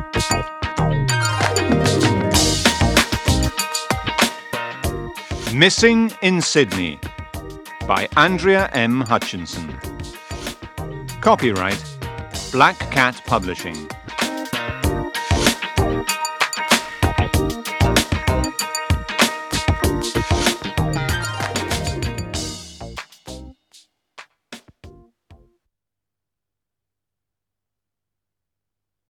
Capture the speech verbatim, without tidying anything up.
Missing in Sydney by Andrea M. Hutchinson. Copyright Black Cat Publishing.